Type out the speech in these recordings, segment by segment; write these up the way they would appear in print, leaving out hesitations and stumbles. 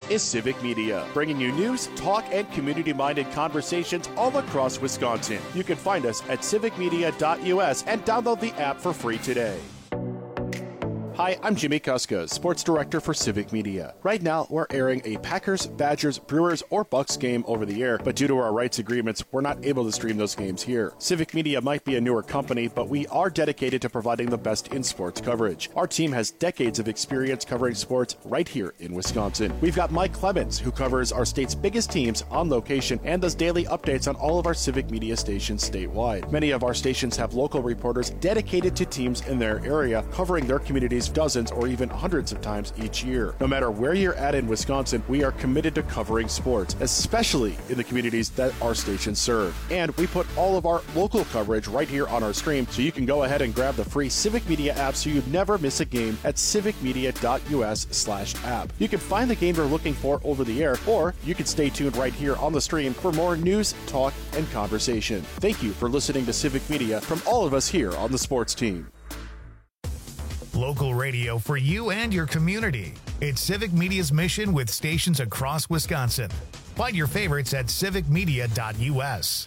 is Civic Media, bringing you news, talk, and community-minded conversations all across Wisconsin. You can find us at civicmedia.us and download the app for free today. Hi, I'm Jimmy Kuska, Sports Director for Civic Media. Right now, we're airing a Packers, Badgers, Brewers, or Bucks game over the air, but due to our rights agreements, we're not able to stream those games here. Civic Media might be a newer company, but we are dedicated to providing the best in sports coverage. Our team has decades of experience covering sports right here in Wisconsin. We've got Mike Clemens, who covers our state's biggest teams on location and does daily updates on all of our Civic Media stations statewide. Many of our stations have local reporters dedicated to teams in their area, covering their communities dozens or even hundreds of times each year. No matter where you're at in Wisconsin, we are committed to covering sports, especially in the communities that our stations serve. And we put all of our local coverage right here on our stream, so you can go ahead and grab the free Civic Media app so you never miss a game at civicmedia.us/app. You can find the game you're looking for over the air, or you can stay tuned right here on the stream for more news, talk, and conversation. Thank you for listening to Civic Media from all of us here on the sports team. Local radio for you and your community. It's Civic Media's mission with stations across Wisconsin. Find your favorites at civicmedia.us.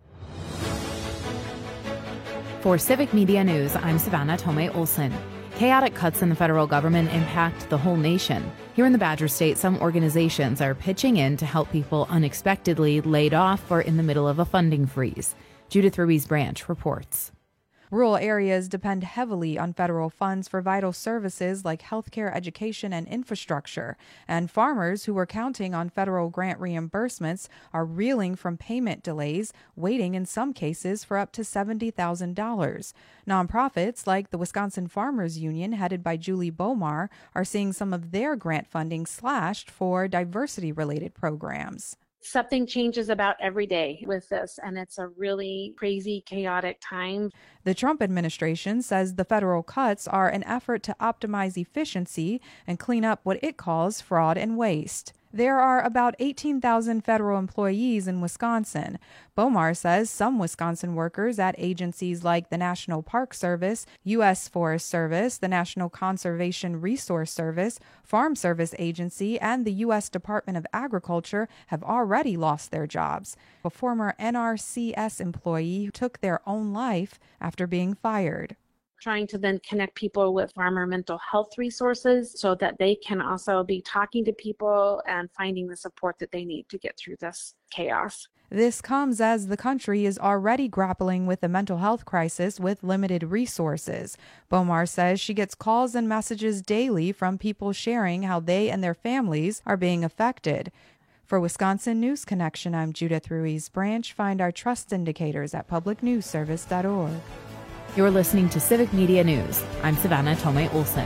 For Civic Media News, I'm Savannah Tomei Olson. Chaotic cuts in the federal government impact the whole nation. Here in the Badger State, some organizations are pitching in to help people unexpectedly laid off or in the middle of a funding freeze. Judith Ruiz-Branch reports. Rural areas depend heavily on federal funds for vital services like healthcare, education, and infrastructure. And farmers who were counting on federal grant reimbursements are reeling from payment delays, waiting in some cases for up to $70,000. Nonprofits like the Wisconsin Farmers Union, headed by Julie Bomar, are seeing some of their grant funding slashed for diversity-related programs. Something changes about every day with this, and it's a really crazy, chaotic time. The Trump administration says the federal cuts are an effort to optimize efficiency and clean up what it calls fraud and waste. There are about 18,000 federal employees in Wisconsin. Bomar says some Wisconsin workers at agencies like the National Park Service, U.S. Forest Service, the National Conservation Resource Service, Farm Service Agency, and the U.S. Department of Agriculture have already lost their jobs. A former NRCS employee took their own life after being fired. Trying to then connect people with farmer mental health resources so that they can also be talking to people and finding the support that they need to get through this chaos. This comes as the country is already grappling with a mental health crisis with limited resources. Bomar says she gets calls and messages daily from people sharing how they and their families are being affected. For Wisconsin News Connection, I'm Judith Ruiz-Branch. Find our trust indicators at publicnewsservice.org. You're listening to Civic Media News. I'm Savannah Tomei Olson.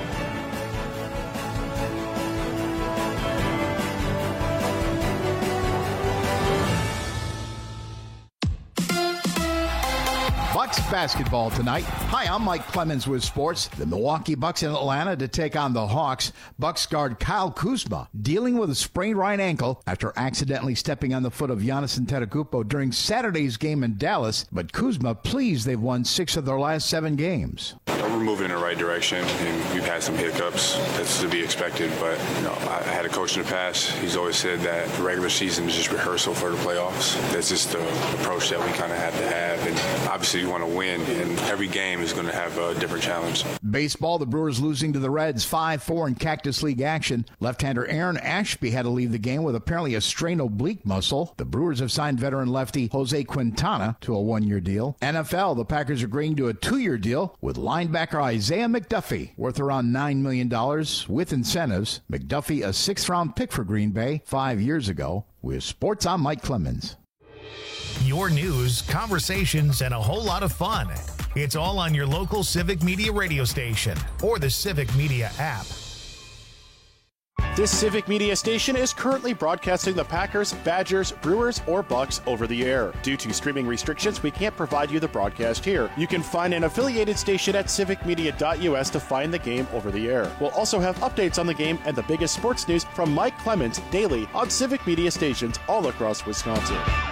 Bucks basketball tonight. Hi, I'm Mike Clemens with sports. The Milwaukee Bucks in Atlanta to take on the Hawks. Bucks guard Kyle Kuzma dealing with a sprained right ankle after accidentally stepping on the foot of Giannis Antetokounmpo during Saturday's game in Dallas. But Kuzma pleased they've won 6 of their last 7 games. We're moving in the right direction, and we've had some hiccups. That's to be expected, but I had a coach in the past. He's always said that the regular season is just rehearsal for the playoffs. That's just the approach that we kind of have to have, and obviously you want to win, and every game is going to have a different challenge. Baseball, the Brewers losing to the Reds 5-4 in Cactus League action. Left-hander Aaron Ashby had to leave the game with apparently a strained oblique muscle. The Brewers have signed veteran lefty Jose Quintana to a 1-year deal. NFL, the Packers agreeing to a 2-year deal with linebacker Isaiah McDuffie, worth around $9 million with incentives. McDuffie, a 6th-round pick for Green Bay 5 years ago. With sports, I'm Mike Clemens. Your news, conversations, and a whole lot of fun. It's all on your local Civic Media radio station or the Civic Media app. This Civic Media station is currently broadcasting the Packers, Badgers, Brewers, or Bucks over the air. Due to streaming restrictions, we can't provide you the broadcast here. You can find an affiliated station at civicmedia.us to find the game over the air. We'll also have updates on the game and the biggest sports news from Mike Clemens daily on Civic Media stations all across Wisconsin.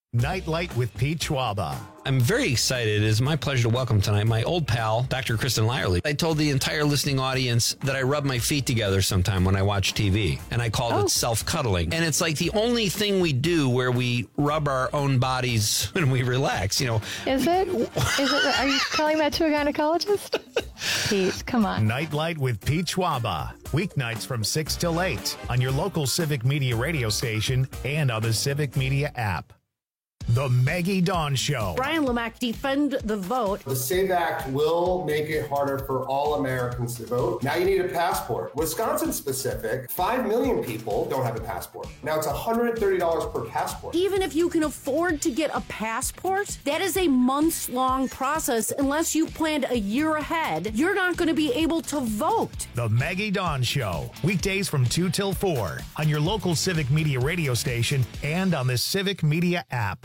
Nightlight with Pete Schwaba. I'm very excited. It is my pleasure to welcome tonight my old pal, Dr. Kristen Lyerly. I told the entire listening audience that I rub my feet together sometime when I watch TV, and I called it self-cuddling. And it's like the only thing we do where we rub our own bodies when we relax, you know. Is it? Are you telling that to a gynecologist? Pete, come on. Nightlight with Pete Schwaba. Weeknights from 6 till 8 on your local Civic Media radio station and on the Civic Media app. The Maggie Dawn Show. Brian Lamack, defend the vote. The SAVE Act will make it harder for all Americans to vote. Now you need a passport. Wisconsin specific, 5 million people don't have a passport. Now it's $130 per passport. Even if you can afford to get a passport, that is a months-long process. Unless you planned a year ahead, you're not going to be able to vote. The Maggie Dawn Show. Weekdays from 2 till 4 on your local Civic Media radio station and on the Civic Media app.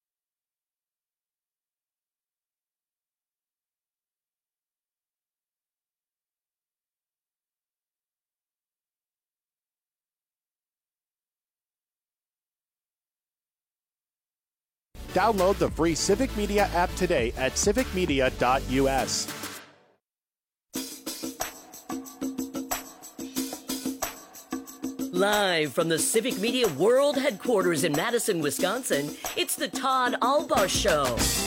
Download the free Civic Media app today at civicmedia.us. Live from the Civic Media World Headquarters in Madison, Wisconsin, it's the Todd Albaugh Show.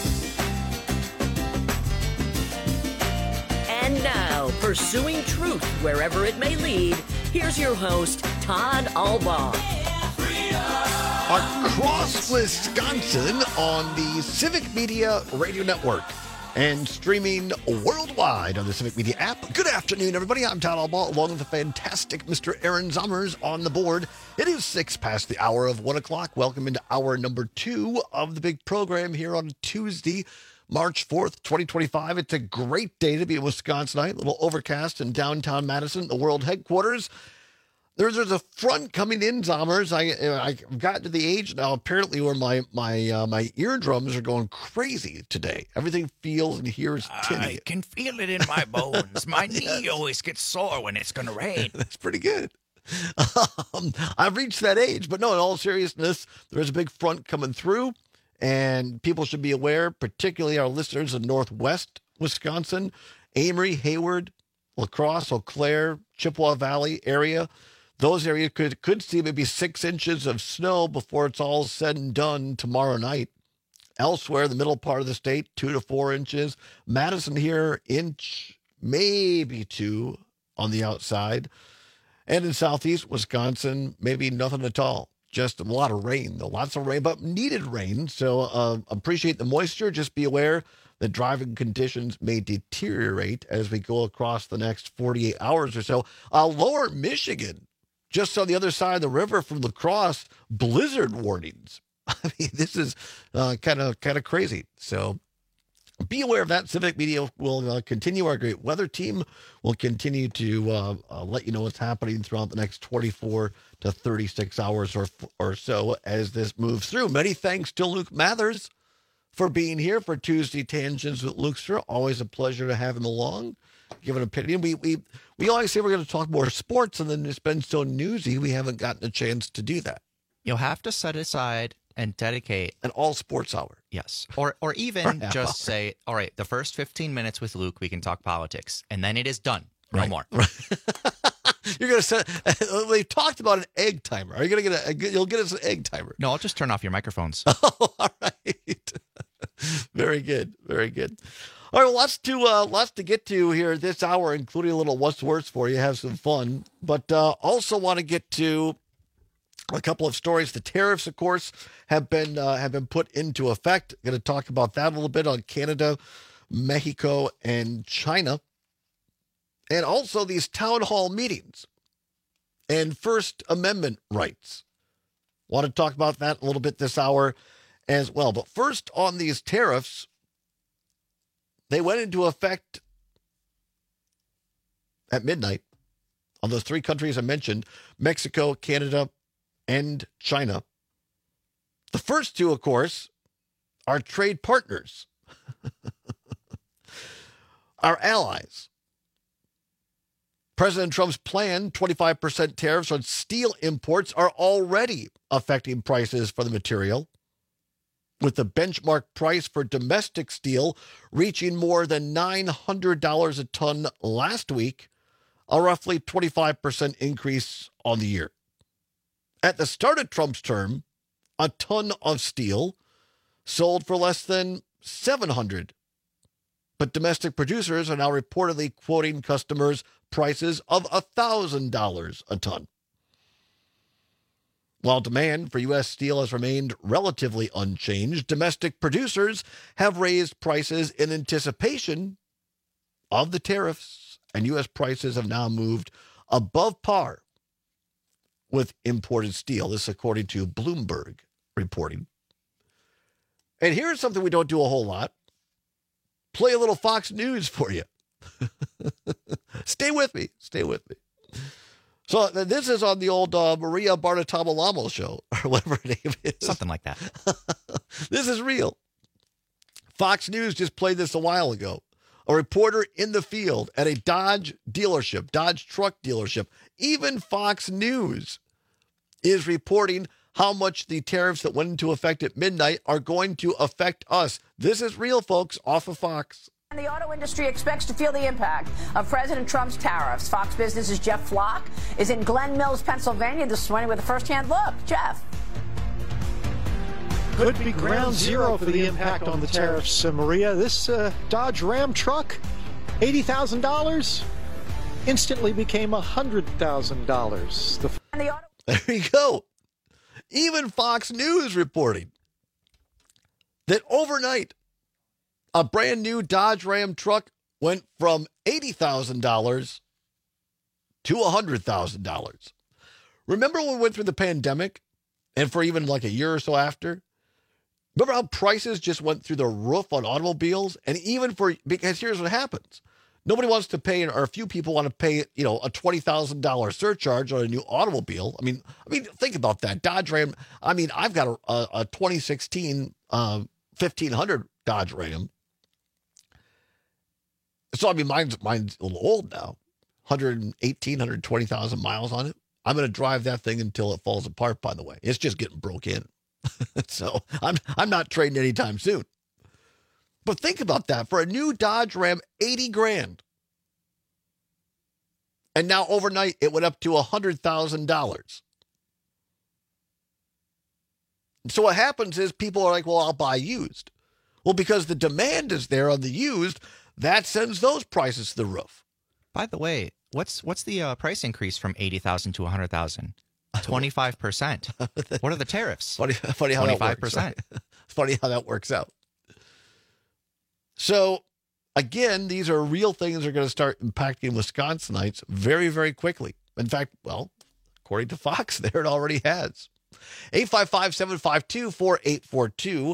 And now, pursuing truth wherever it may lead, here's your host, Todd Albaugh. Across Wisconsin on the Civic Media Radio Network and streaming worldwide on the Civic Media app. Good afternoon, everybody. I'm Todd Albaugh, along with the fantastic Mr. Aaron Zommers on the board. It is 6 past the hour of 1 o'clock. Welcome into hour number 2 of the big program here on Tuesday, March 4th, 2025. It's a great day to be a Wisconsinite. A little overcast in downtown Madison, the world headquarters. There's a front coming in, Zommers. I've gotten to the age now, apparently, where my eardrums are going crazy today. Everything feels and hears tinny. I can feel it in my bones. My knee always gets sore when it's going to rain. That's pretty good. I've reached that age. But no, in all seriousness, there's a big front coming through, and people should be aware, particularly our listeners in northwest Wisconsin, Amory, Hayward, La Crosse, Eau Claire, Chippewa Valley area. Those areas could see maybe 6 inches of snow before it's all said and done tomorrow night. Elsewhere, the middle part of the state, 2 to 4 inches. Madison here, inch, maybe 2 on the outside. And in southeast Wisconsin, maybe nothing at all. Just a lot of rain, though. Lots of rain, but needed rain. So appreciate the moisture. Just be aware that driving conditions may deteriorate as we go across the next 48 hours or so. Lower Michigan, just on the other side of the river from La Crosse, blizzard warnings. I mean, this is kind of crazy. So be aware of that. Civic Media will continue. Our great weather team will continue to let you know what's happening throughout the next 24 to 36 hours or so as this moves through. Many thanks to Luke Mathers for being here for Tuesday Tangents with Lukester. Always a pleasure to have him along. Give an opinion. We always say we're going to talk more sports, and then it's been so newsy, we haven't gotten a chance to do that. You'll have to set aside and dedicate an all sports hour. Yes. Or even just say, all right, the first 15 minutes with Luke, we can talk politics, and then it is done. No more. Right. You're going to set, they talked about an egg timer. Are you going to you'll get us an egg timer? No, I'll just turn off your microphones. Oh, all right. Very good. Very good. All right, well, lots to get to here this hour, including a little what's worse for you. Have some fun, but also want to get to a couple of stories. The tariffs, of course, have been put into effect. Going to talk about that a little bit on Canada, Mexico, and China, and also these town hall meetings and First Amendment rights. Want to talk about that a little bit this hour as well. But first, on these tariffs. They went into effect at midnight on those 3 countries I mentioned, Mexico, Canada, and China. The first 2, of course, are trade partners, our allies. President Trump's planned 25% tariffs on steel imports are already affecting prices for the material. with the benchmark price for domestic steel reaching more than $900 a ton last week, a roughly 25% increase on the year. At the start of Trump's term, a ton of steel sold for less than $700. But domestic producers are now reportedly quoting customers prices of $1,000 a ton. While demand for U.S. steel has remained relatively unchanged, domestic producers have raised prices in anticipation of the tariffs, and U.S. prices have now moved above par with imported steel. This according to Bloomberg reporting. And here's something we don't do a whole lot. Play a little Fox News for you. Stay with me. Stay with me. So this is on the old Maria Bartiromo show, or whatever her name is. Something like that. This is real. Fox News just played this a while ago. A reporter in the field at a Dodge dealership, Dodge truck dealership, even Fox News is reporting how much the tariffs that went into effect at midnight are going to affect us. This is real, folks, off of Fox. And the auto industry expects to feel the impact of President Trump's tariffs. Fox Business's Jeff Flock is in Glen Mills, Pennsylvania this morning with a first-hand look. Jeff. Could be ground zero for the impact on the tariffs, Maria. This Dodge Ram truck, $80,000, instantly became $100,000. There you go. Even Fox News reporting that overnight, a brand new Dodge Ram truck went from $80,000 to $100,000. Remember when we went through the pandemic and for even like a year or so after? Remember how prices just went through the roof on automobiles? And even because here's what happens. Nobody wants to pay, or a few people want to pay, a $20,000 surcharge on a new automobile. I mean, think about that. Dodge Ram. I mean, I've got a 2016 1500 Dodge Ram. So, I mean, mine's a little old now. 120,000 miles on it. I'm going to drive that thing until it falls apart, by the way. It's just getting broke in. So I'm not trading anytime soon. But think about that. For a new Dodge Ram, $80,000. And now overnight, it went up to $100,000. So what happens is people are like, well, I'll buy used. Well, because the demand is there on the used, that sends those prices to the roof. By the way, what's the price increase from 80,000 to 100,000? 25%. What are the tariffs? Funny how 25%. That works, right? It's funny how that works out. So, again, these are real things that are going to start impacting Wisconsinites very, very quickly. In fact, well, according to Fox, there it already has. 855-752-4842.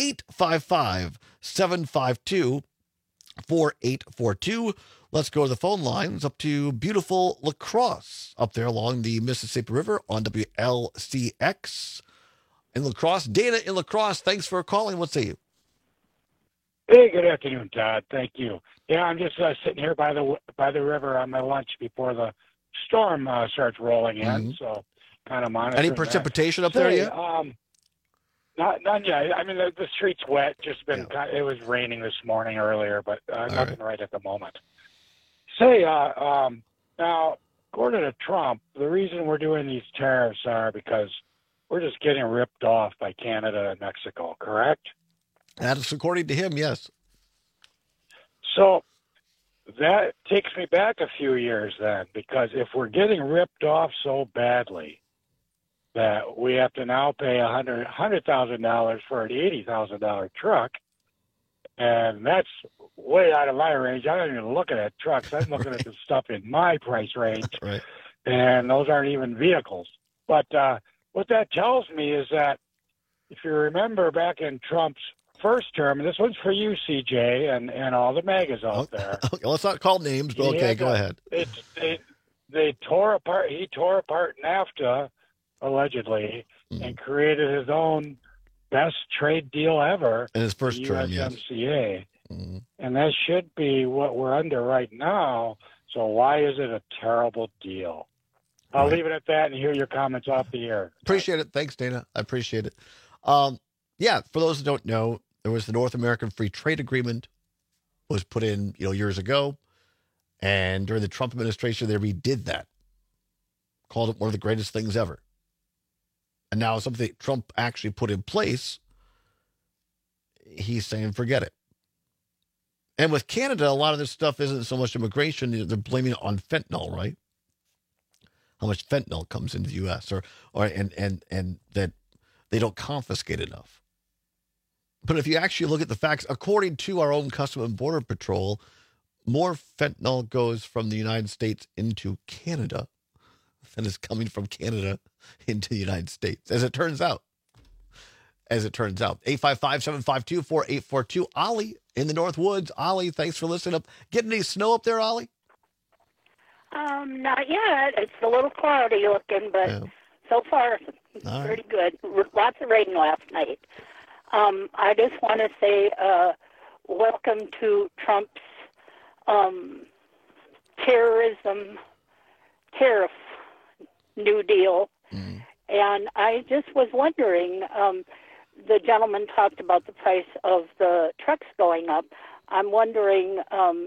855-752-4842. Let's go to the phone lines up to beautiful La Crosse up there along the Mississippi River on WLCX. In La Crosse, Dana in La Crosse, thanks for calling. What say you? Hey, good afternoon, Todd. Thank you. Yeah, I'm just sitting here by the river on my lunch before the storm starts rolling in. Mm-hmm. So kind of monitoring. Any precipitation up there yet? None yet. I mean, the street's wet. Just been. Yeah. It was raining this morning earlier, but nothing right at the moment. Say, now, according to Trump, the reason we're doing these tariffs are because we're just getting ripped off by Canada and Mexico, correct? That's according to him, yes. So that takes me back a few years then, because if we're getting ripped off so badly that we have to now pay $100,000 for an $80,000 truck, and that's way out of my range. I don't even look at trucks. I'm looking at the stuff in my price range, right. And those aren't even vehicles. But what that tells me is that if you remember back in Trump's first term, and this one's for you, CJ, and all the MAGAs out there. Okay, let's not call names, but okay, go ahead. They tore apart. He tore apart NAFTA, allegedly, and created his own best trade deal ever in his first term, USMCA. Mm-hmm. And that should be what we're under right now. So why is it a terrible deal? I'll leave it at that and hear your comments off the air. Appreciate it. Thanks, Dana. I appreciate it. yeah, for those that don't know, there was the North American Free Trade Agreement was put in, years ago. And during the Trump administration, they redid that. Called it one of the greatest things ever. And now something Trump actually put in place, he's saying, forget it. And with Canada, a lot of this stuff isn't so much immigration. They're blaming it on fentanyl, right? How much fentanyl comes into the U.S. and that they don't confiscate enough. But if you actually look at the facts, according to our own Customs and Border Patrol, more fentanyl goes from the United States into Canada than is coming from Canada into the United States, as it turns out. 855-752-4842. Ollie in the North Woods. Ollie, thanks for listening up. Getting any snow up there, Ollie? Not yet. It's a little cloudy looking, but so far pretty good. Lots of rain last night. I just want to say welcome to Trump's tariff New Deal. And I just was wondering, the gentleman talked about the price of the trucks going up. I'm wondering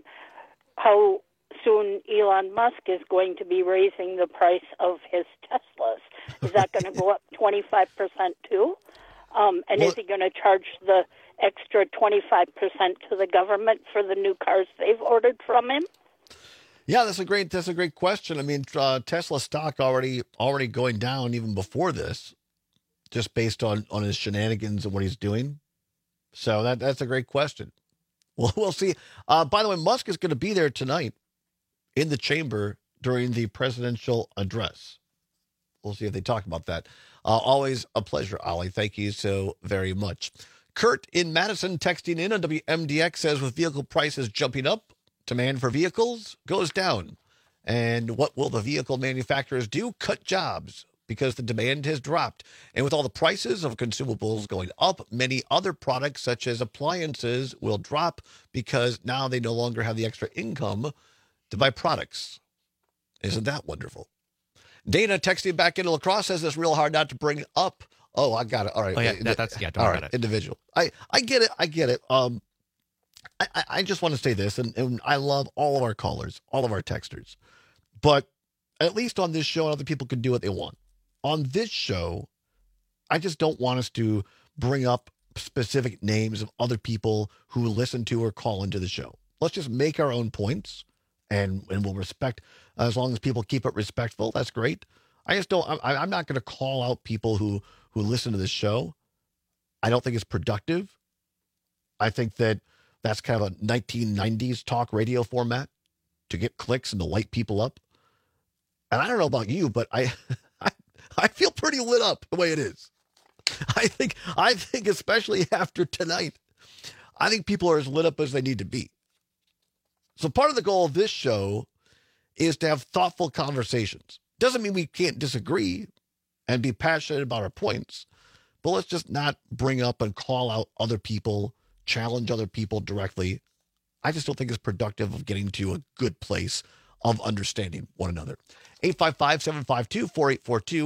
how soon Elon Musk is going to be raising the price of his Teslas. Is that going to go up 25% too? And is he going to charge the extra 25% to the government for the new cars they've ordered from him? Yeah, that's a great question. I mean, Tesla stock already going down even before this, just based on his shenanigans and what he's doing. So that's a great question. Well, we'll see. By the way, Musk is going to be there tonight in the chamber during the presidential address. We'll see if they talk about that. Always a pleasure, Ollie. Thank you so very much. Kurt in Madison texting in on WMDX says, with vehicle prices jumping up, demand for vehicles goes down. And what will the vehicle manufacturers do? Cut jobs because the demand has dropped. And with all the prices of consumables going up, many other products such as appliances will drop because now they no longer have the extra income to buy products. Isn't that wonderful? Dana texting back into La Crosse says it's real hard not to bring up. Oh, I got it. All right. Oh, yeah, don't worry about it. Individual. I get it. I just want to say this, and I love all of our callers, all of our texters. But at least on this show, other people can do what they want. On this show, I just don't want us to bring up specific names of other people who listen to or call into the show. Let's just make our own points, and we'll respect. As long as people keep it respectful, that's great. I just don't. I'm not going to call out people who listen to this show. I don't think it's productive. I think that's kind of a 1990s talk radio format to get clicks and to light people up. And I don't know about you, but I feel pretty lit up the way it is. I think especially after tonight, I think people are as lit up as they need to be. So part of the goal of this show is to have thoughtful conversations. Doesn't mean we can't disagree and be passionate about our points, but let's just not bring up and call out other people, challenge other people directly. I just don't think it's productive of getting to a good place of understanding one another. 855-752-4842,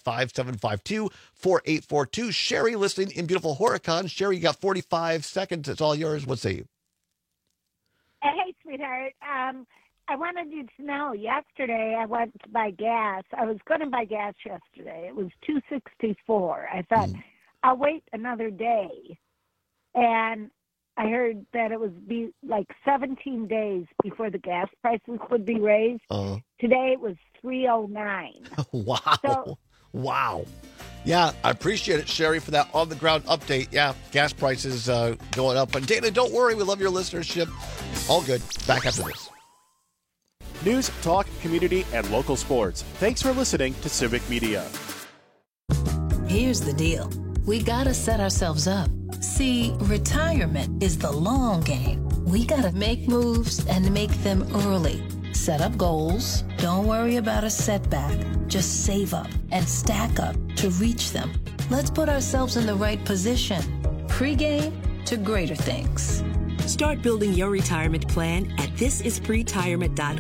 855-752-4842. Sherry listening in beautiful Horicon. Sherry, you got 45 seconds. It's all yours. What say you? Hey, sweetheart. I wanted you to know, yesterday I went to buy gas. I was going to buy gas yesterday. It was $2.64. I thought, I'll wait another day. And I heard that it would be like 17 days before the gas prices would be raised. Today it was $3.09. Wow. Yeah, I appreciate it, Sherry, for that on-the-ground update. Yeah, gas prices going up. And Dana, don't worry. We love your listenership. All good. Back after this. News, talk, community, and local sports. Thanks for listening to Civic Media. Here's the deal. We gotta set ourselves up. See, retirement is the long game. We gotta make moves and make them early. Set up goals. Don't worry about a setback. Just save up and stack up to reach them. Let's put ourselves in the right position. Pre-game to greater things. Start building your retirement plan at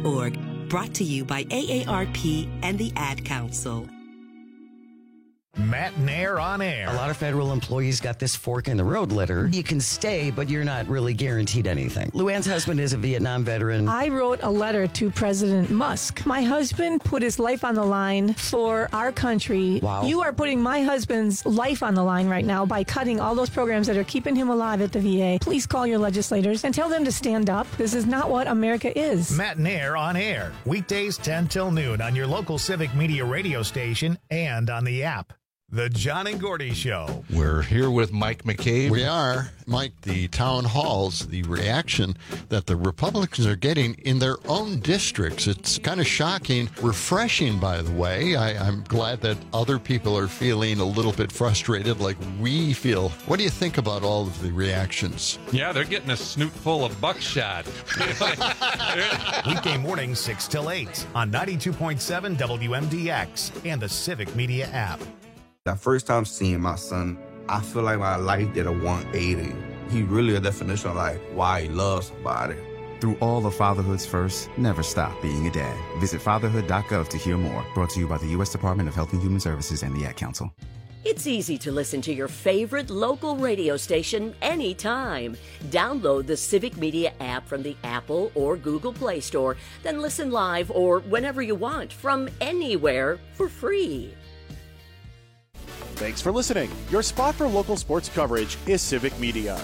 thisispretirement.org. Brought to you by AARP and the Ad Council. Matt Nair on air. A lot of federal employees got this fork in the road letter. You can stay, but you're not really guaranteed anything. Luann's husband is a Vietnam veteran. I wrote a letter to President Musk. My husband put his life on the line for our country. Wow. You are putting my husband's life on the line right now by cutting all those programs that are keeping him alive at the VA. Please call your legislators and tell them to stand up. This is not what America is. Matt Nair on air. Weekdays 10 till noon on your local Civic Media radio station and on the app. The John and Gordy Show. We're here with Mike McCabe. We are. Mike, the town halls, the reaction that the Republicans are getting in their own districts, it's kind of shocking, refreshing, by the way. I'm glad that other people are feeling a little bit frustrated like we feel. What do you think about all of the reactions? Yeah, they're getting a snoot full of buckshot. Weekday mornings 6 till 8 on 92.7 WMDX and the Civic Media app. The first time seeing my son, I feel like my life did a 180. He really a definition of like why he loves somebody. Through all of fatherhood's first, never stop being a dad. Visit fatherhood.gov to hear more. Brought to you by the U.S. Department of Health and Human Services and the Ad Council. It's easy to listen to your favorite local radio station anytime. Download the Civic Media app from the Apple or Google Play Store, then listen live or whenever you want from anywhere for free. Thanks for listening. Your spot for local sports coverage is Civic Media.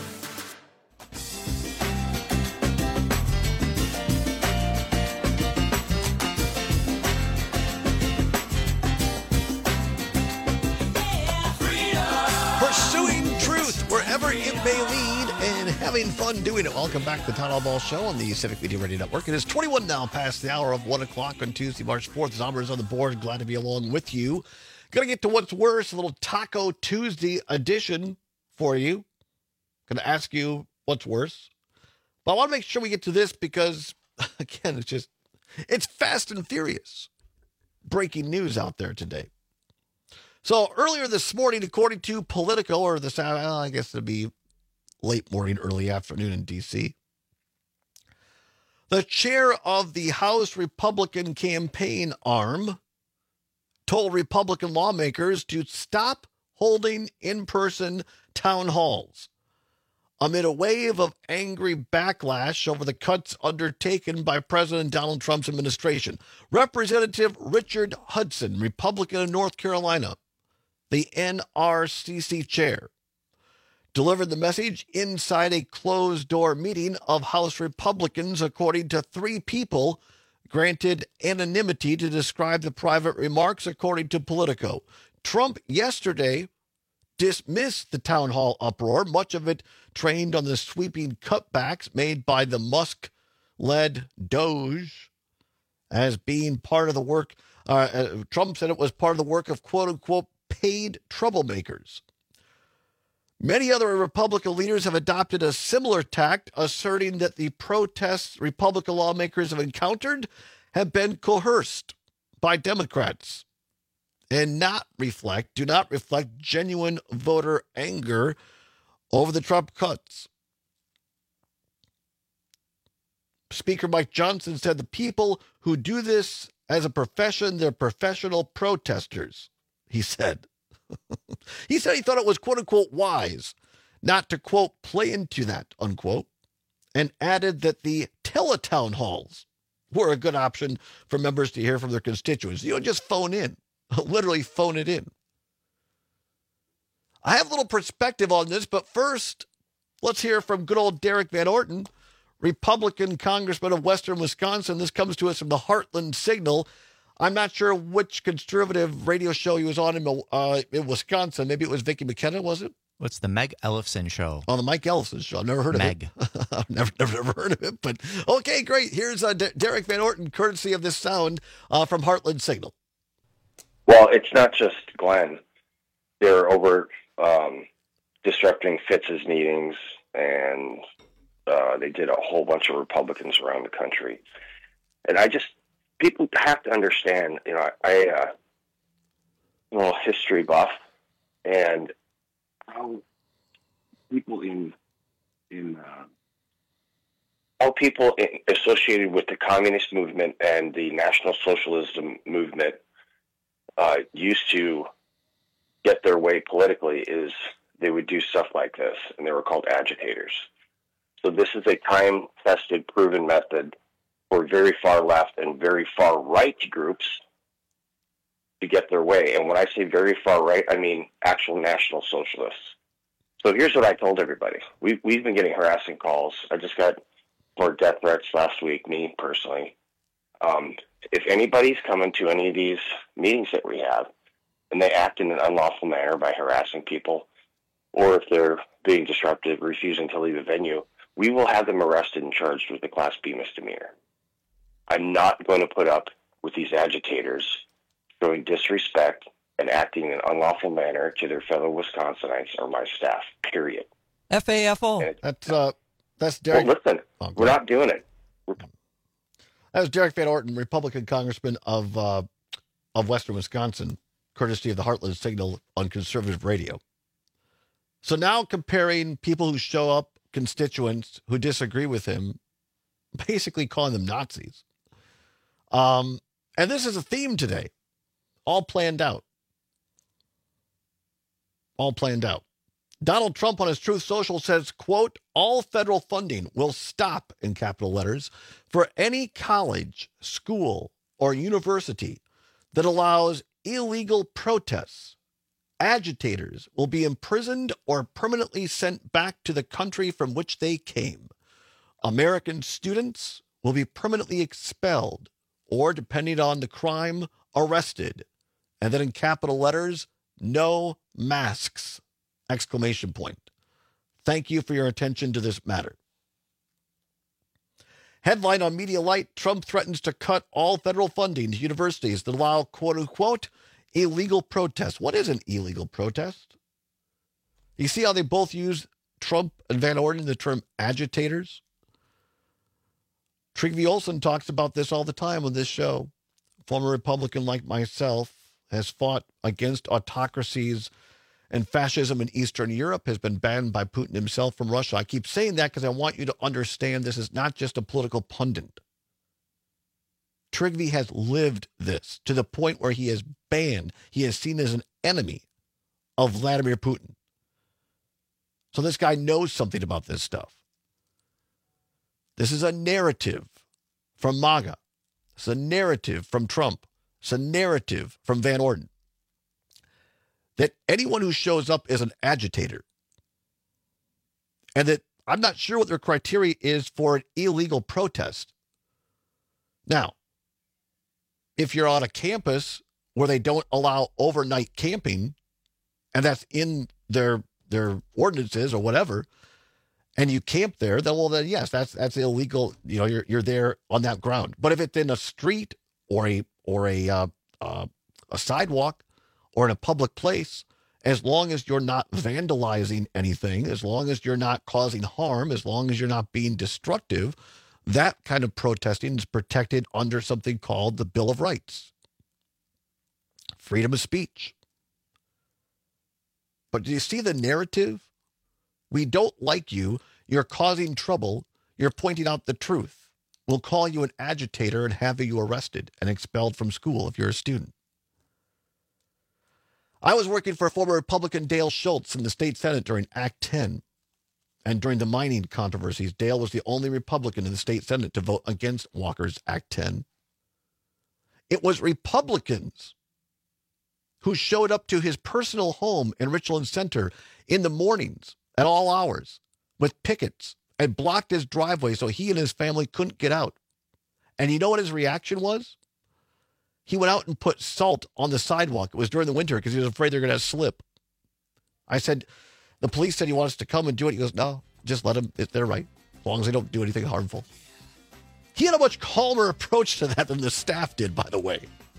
Pursuing truth wherever it may lead and having fun doing it. Welcome back to the Town Hall Ball Show on the Civic Media Radio Network. It is 21 now past the hour of 1 o'clock on Tuesday, March 4th. Zombers on the board. Glad to be along with you. Going to get to what's worse, a little Taco Tuesday edition for you. Going to ask you what's worse. But I want to make sure we get to this because, again, it's fast and furious. Breaking news out there today. So earlier this morning, according to Politico, or this, I guess it'd be late morning, early afternoon in D.C., the chair of the House Republican campaign arm told Republican lawmakers to stop holding in-person town halls amid a wave of angry backlash over the cuts undertaken by President Donald Trump's administration. Representative Richard Hudson, Republican of North Carolina, the NRCC chair, delivered the message inside a closed-door meeting of House Republicans, according to 3 people granted anonymity to describe the private remarks, according to Politico. Trump yesterday dismissed the town hall uproar, much of it trained on the sweeping cutbacks made by the Musk-led Doge as being part of the work. Trump said it was part of the work of quote-unquote paid troublemakers. Many other Republican leaders have adopted a similar tact, asserting that the protests Republican lawmakers have encountered have been coerced by Democrats and do not reflect genuine voter anger over the Trump cuts. Speaker Mike Johnson said the people who do this as a profession, they're professional protesters, he said. He said he thought it was, quote unquote, wise not to, quote, play into that, unquote, and added that the teletown halls were a good option for members to hear from their constituents. You know, just phone in, literally phone it in. I have a little perspective on this, but first, let's hear from good old Derek Van Orton, Republican congressman of Western Wisconsin. This comes to us from the Heartland Signal. I'm not sure which conservative radio show he was on in Wisconsin. Maybe it was Vicki McKenna, was it? What's the Meg Ellefson show? Oh, the Mike Ellefson show. I've never heard of it. I've never heard of it. But okay, great. Here's Derek Van Orton, courtesy of this sound from Heartland Signal. Well, it's not just Glenn. They're over disrupting Fitz's meetings, and they did a whole bunch of Republicans around the country. And people have to understand, I'm a little history buff, and how people associated with the communist movement and the National Socialism movement used to get their way politically is they would do stuff like this, and they were called agitators. So this is a time-tested, proven method for very far left and very far right groups to get their way. And when I say very far right, I mean actual National Socialists. So here's what I told everybody. We've been getting harassing calls. I just got more death threats last week, me personally. If anybody's coming to any of these meetings that we have, and they act in an unlawful manner by harassing people, or if they're being disruptive, refusing to leave a venue, we will have them arrested and charged with a Class B misdemeanor. I'm not going to put up with these agitators showing disrespect and acting in an unlawful manner to their fellow Wisconsinites or my staff, period. FAFO. That's Derek. Well, listen, we're not doing it. That was Derek Van Orton, Republican congressman of Western Wisconsin, courtesy of the Heartland Signal on conservative radio. So now comparing people who show up, constituents who disagree with him, basically calling them Nazis. And this is a theme today, all planned out. All planned out. Donald Trump on his Truth Social says, quote, all federal funding will stop, in capital letters, for any college, school, or university that allows illegal protests. Agitators will be imprisoned or permanently sent back to the country from which they came. American students will be permanently expelled or, depending on the crime, arrested. And then in capital letters, no masks, exclamation point. Thank you for your attention to this matter. Headline on Media Light, Trump threatens to cut all federal funding to universities that allow, quote unquote, illegal protests. What is an illegal protest? You see how they both use, Trump and Van Orden, the term agitators? Trygve Olsen talks about this all the time on this show. Former Republican like myself has fought against autocracies and fascism in Eastern Europe, has been banned by Putin himself from Russia. I keep saying that because I want you to understand this is not just a political pundit. Trygve has lived this to the point where he is banned. He is seen as an enemy of Vladimir Putin. So this guy knows something about this stuff. This is a narrative from MAGA. It's a narrative from Trump. It's a narrative from Van Orden. That anyone who shows up is an agitator. And that I'm not sure what their criteria is for an illegal protest. Now, if you're on a campus where they don't allow overnight camping, and that's in their ordinances or whatever, and you camp there, then yes, that's illegal. You know, you're there on that ground. But if it's in a street or a sidewalk or in a public place, as long as you're not vandalizing anything, as long as you're not causing harm, as long as you're not being destructive, that kind of protesting is protected under something called the Bill of Rights. Freedom of speech. But do you see the narrative? We don't like you. You're causing trouble. You're pointing out the truth. We'll call you an agitator and have you arrested and expelled from school if you're a student. I was working for former Republican Dale Schultz in the state Senate during Act 10. And during the mining controversies, Dale was the only Republican in the state Senate to vote against Walker's Act 10. It was Republicans who showed up to his personal home in Richland Center in the mornings at all hours with pickets and blocked his driveway so he and his family couldn't get out. And you know what his reaction was? He went out and put salt on the sidewalk. It was during the winter because he was afraid they're going to slip. I said, the police said he wants to come and do it. He goes, no, just let them. They're right. As long as they don't do anything harmful. He had a much calmer approach to that than the staff did, by the way.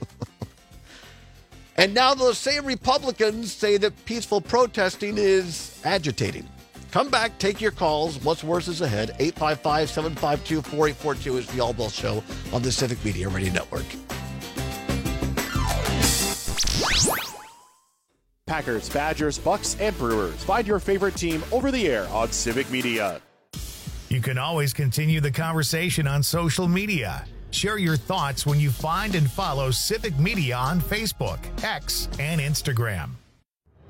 And now those same Republicans say that peaceful protesting is agitating. Come back, take your calls. What's worse is ahead. 855-752-4842 is the All Ball Show on the Civic Media Radio Network. Packers, Badgers, Bucks, and Brewers. Find your favorite team over the air on Civic Media. You can always continue the conversation on social media. Share your thoughts when you find and follow Civic Media on Facebook, X, and Instagram.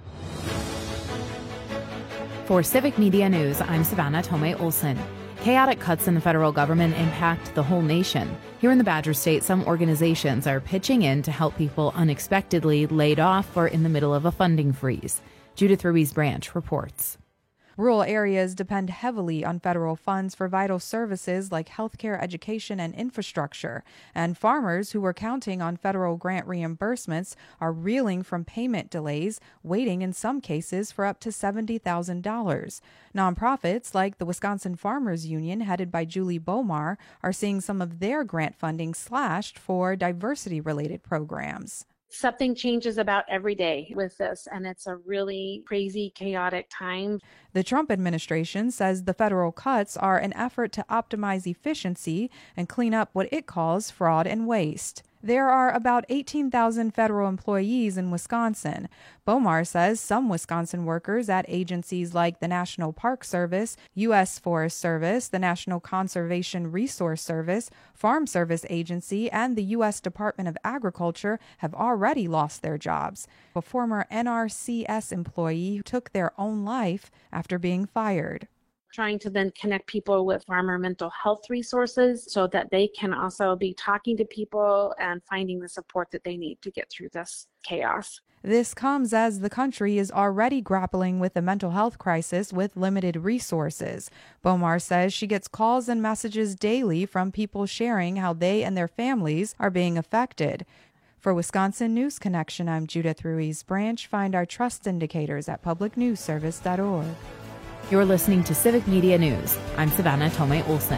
For Civic Media News, I'm Savannah Tomei Olson. Chaotic cuts in the federal government impact the whole nation. Here in the Badger State, some organizations are pitching in to help people unexpectedly laid off or in the middle of a funding freeze. Judith Ruiz-Branch reports. Rural areas depend heavily on federal funds for vital services like healthcare, education, and infrastructure. And farmers who were counting on federal grant reimbursements are reeling from payment delays, waiting in some cases for up to $70,000. Nonprofits like the Wisconsin Farmers Union, headed by Julie Bomar, are seeing some of their grant funding slashed for diversity-related programs. Something changes about every day with this, and it's a really crazy, chaotic time. The Trump administration says the federal cuts are an effort to optimize efficiency and clean up what it calls fraud and waste. There are about 18,000 federal employees in Wisconsin. Bomar says some Wisconsin workers at agencies like the National Park Service, U.S. Forest Service, the National Conservation Resource Service, Farm Service Agency, and the U.S. Department of Agriculture have already lost their jobs. A former NRCS employee took their own life after being fired. Trying to then connect people with farmer mental health resources so that they can also be talking to people and finding the support that they need to get through this chaos. This comes as the country is already grappling with a mental health crisis with limited resources. Bomar says she gets calls and messages daily from people sharing how they and their families are being affected. For Wisconsin News Connection, I'm Judith Ruiz-Branch. Find our trust indicators at publicnewsservice.org. You're listening to Civic Media News. I'm Savannah Tomei Olson.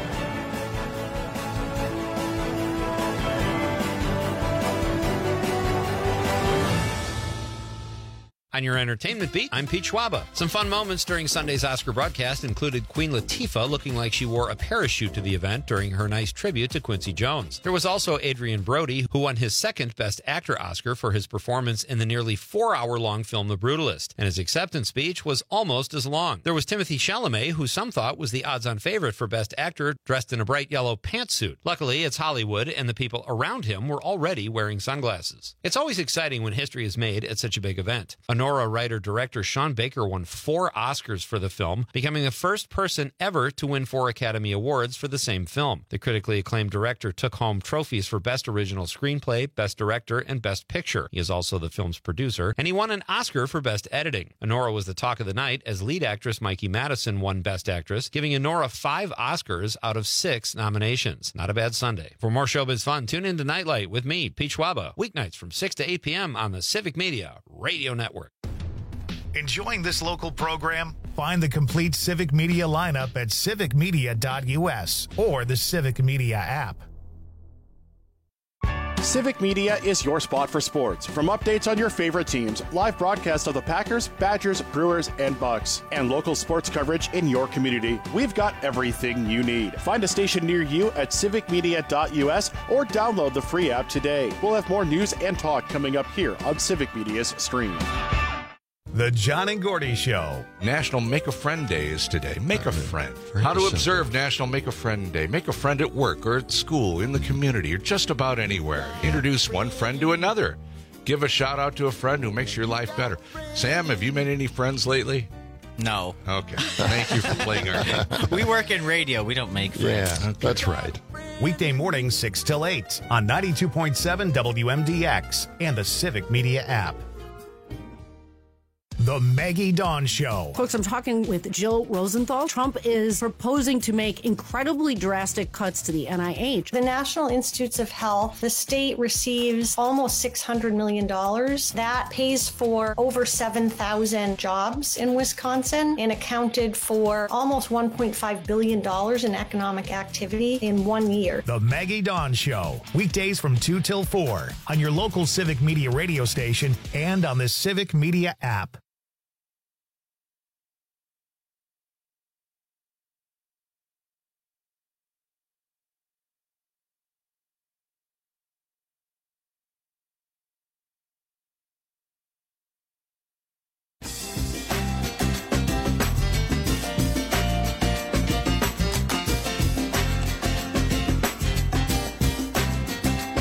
On your entertainment beat, I'm Pete Schwaba. Some fun moments during Sunday's Oscar broadcast included Queen Latifah looking like she wore a parachute to the event during her nice tribute to Quincy Jones. There was also Adrian Brody, who won his second Best Actor Oscar for his performance in the nearly 4-hour-long film The Brutalist, and his acceptance speech was almost as long. There was Timothée Chalamet, who some thought was the odds-on favorite for Best Actor, dressed in a bright yellow pantsuit. Luckily, it's Hollywood, and the people around him were already wearing sunglasses. It's always exciting when history is made at such a big event. Nora writer-director Sean Baker won 4 Oscars for the film, becoming the first person ever to win 4 Academy Awards for the same film. The critically acclaimed director took home trophies for Best Original Screenplay, Best Director, and Best Picture. He is also the film's producer, and he won an Oscar for Best Editing. Nora was the talk of the night as lead actress Mikey Madison won Best Actress, giving Nora 5 Oscars out of 6 nominations. Not a bad Sunday. For more showbiz fun, tune in to Nightlight with me, Pete Schwaba, weeknights from 6 to 8 p.m. on the Civic Media Radio Network. Enjoying this local program? Find the complete Civic Media lineup at civicmedia.us or the Civic Media app. Civic Media is your spot for sports. From updates on your favorite teams, live broadcasts of the Packers, Badgers, Brewers, and Bucks, and local sports coverage in your community, we've got everything you need. Find a station near you at civicmedia.us or download the free app today. We'll have more news and talk coming up here on Civic Media's stream. The John and Gordy Show. National Make a Friend Day is today. Make a friend. How to observe National Make a Friend Day. Make a friend at work or at school, in the community, or just about anywhere. Introduce one friend to another. Give a shout out to a friend who makes your life better. Sam, have you made any friends lately? No. Okay. Thank you for playing our game. We work in radio. We don't make friends. Yeah, that's right. Weekday mornings 6 till 8 on 92.7 WMDX and the Civic Media app. The Maggie Dawn Show. Folks, I'm talking with Jill Rosenthal. Trump is proposing to make incredibly drastic cuts to the NIH. The National Institutes of Health, the state receives almost $600 million. That pays for over 7,000 jobs in Wisconsin and accounted for almost $1.5 billion in economic activity in 1 year. The Maggie Dawn Show. Weekdays from 2 till 4 on your local Civic Media radio station and on the Civic Media app.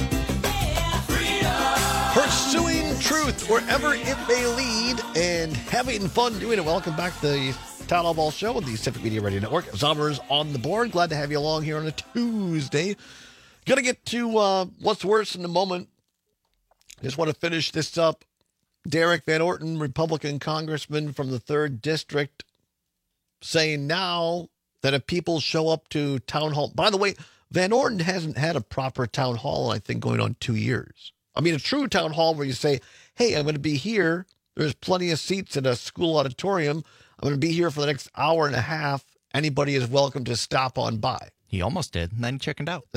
Pursuing truth wherever it may lead and having fun doing it. Welcome back to the Town Hall Ball Show with the Civic Media Radio Network. Zommers on the board. Glad to have you along here on a Tuesday. Going to get to what's worse in a moment. Just want to finish this up. Derek Van Orton, Republican congressman from the 3rd District, saying now that if people show up to town hall... By the way, Van Orton hasn't had a proper town hall, I think, going on 2 years. I mean, a true town hall where you say, hey, I'm going to be here. There's plenty of seats in a school auditorium. I'm going to be here for the next hour and a half. Anybody is welcome to stop on by. He almost did, and then he chickened out.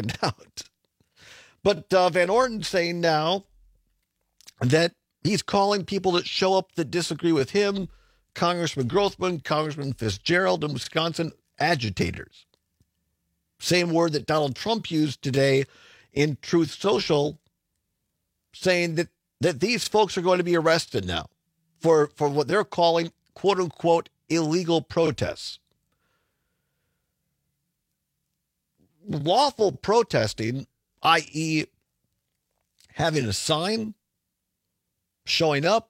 But Van Orton saying now that he's calling people that show up that disagree with him, Congressman Grothman, Congressman Fitzgerald in Wisconsin, agitators. Same word that Donald Trump used today in Truth Social, saying that these folks are going to be arrested now for what they're calling, quote unquote, illegal protests. Lawful protesting, i.e., having a sign, showing up,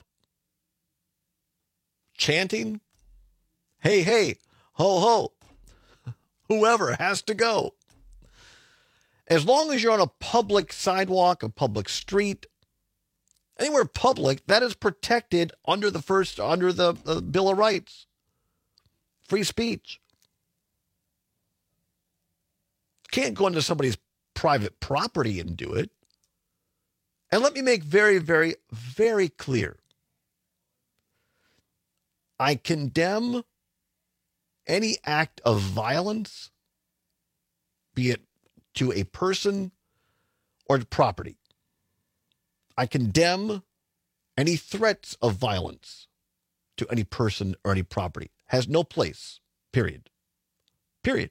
chanting, hey, hey, ho, ho, whoever has to go. As long as you're on a public sidewalk, a public street, anywhere public, that is protected under the Bill of Rights. Free speech. Can't go into somebody's private property and do it. And let me make very, very, very clear. I condemn any act of violence, be it to a person or to property. I condemn any threats of violence to any person or any property. Has no place, period. Period.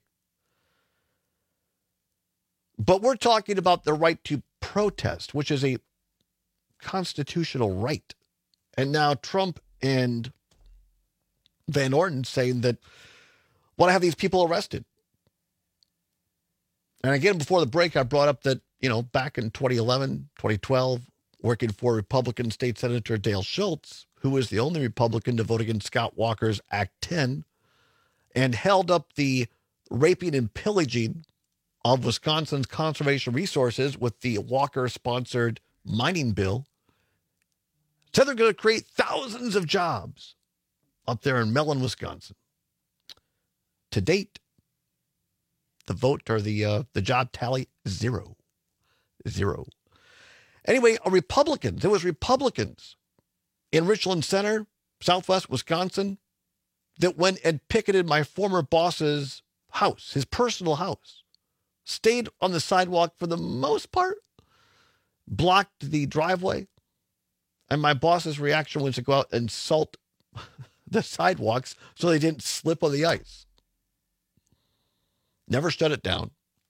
But we're talking about the right to protest, which is a constitutional right. And now Trump and Van Orton saying that want to have these people arrested. And again, before the break, I brought up that, back in 2011, 2012, working for Republican State Senator Dale Schultz, who was the only Republican to vote against Scott Walker's Act 10 and held up the raping and pillaging of Wisconsin's conservation resources with the Walker-sponsored mining bill, said they're going to create thousands of jobs up there in Mellon, Wisconsin. To date, the vote or the job tally, zero. Anyway, there was Republicans in Richland Center, Southwest Wisconsin, that went and picketed my former boss's house, his personal house. Stayed on the sidewalk for the most part, blocked the driveway, and my boss's reaction was to go out and salt the sidewalks so they didn't slip on the ice. Never shut it down.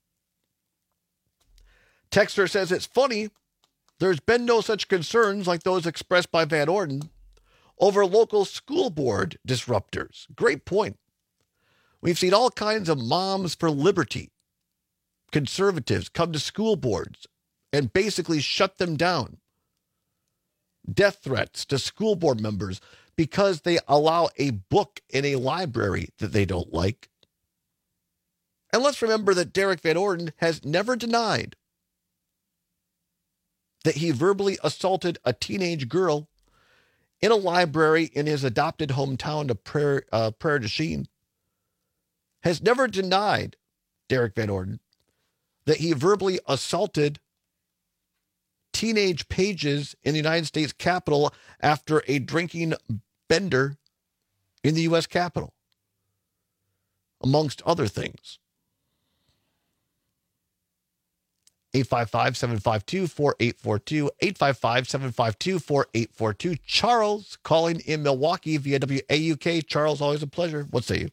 Texter says it's funny, there's been no such concerns like those expressed by Van Orton over local school board disruptors. Great point. We've seen all kinds of moms for liberty, conservatives come to school boards and basically shut them down. Death threats to school board members because they allow a book in a library that they don't like. And let's remember that Derek Van Orton has never denied that he verbally assaulted a teenage girl in a library in his adopted hometown of Prairie du Chien. Has never denied, Derek Van Orton, that he verbally assaulted teenage pages in the United States Capitol after a drinking bender in the U.S. Capitol, amongst other things. 855-752-4842, 855-752-4842. Charles calling in Milwaukee via WAUK. Charles, always a pleasure. What say you?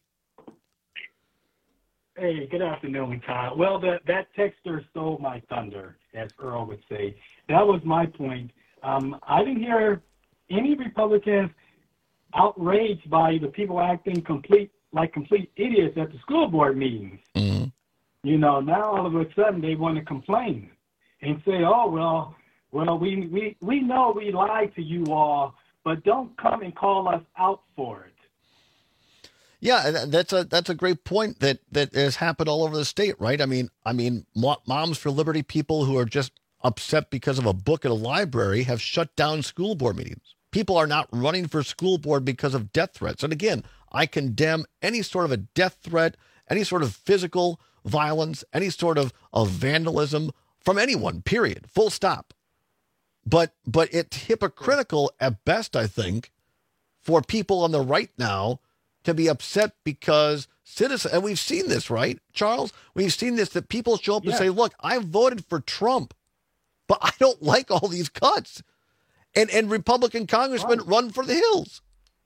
Hey, good afternoon, Todd. Well, that texter stole my thunder, as Earl would say. That was my point. I didn't hear any Republicans outraged by the people acting complete idiots at the school board meetings. Mm-hmm. Now all of a sudden they want to complain and say, "Oh, well, we know we lied to you all but don't come and call us out for it. Yeah, that's a great point that has happened all over the state, right? I mean, Moms for Liberty people who are just upset because of a book at a library have shut down school board meetings. People are not running for school board because of death threats. And again, I condemn any sort of a death threat, any sort of physical violence, any sort of vandalism from anyone, period, full stop. But it's hypocritical at best, I think, for people on the right now to be upset because citizens, and we've seen this, right, Charles? We've seen this, that people show up and say, look, I voted for Trump, but I don't like all these cuts. And Republican congressmen run for the hills.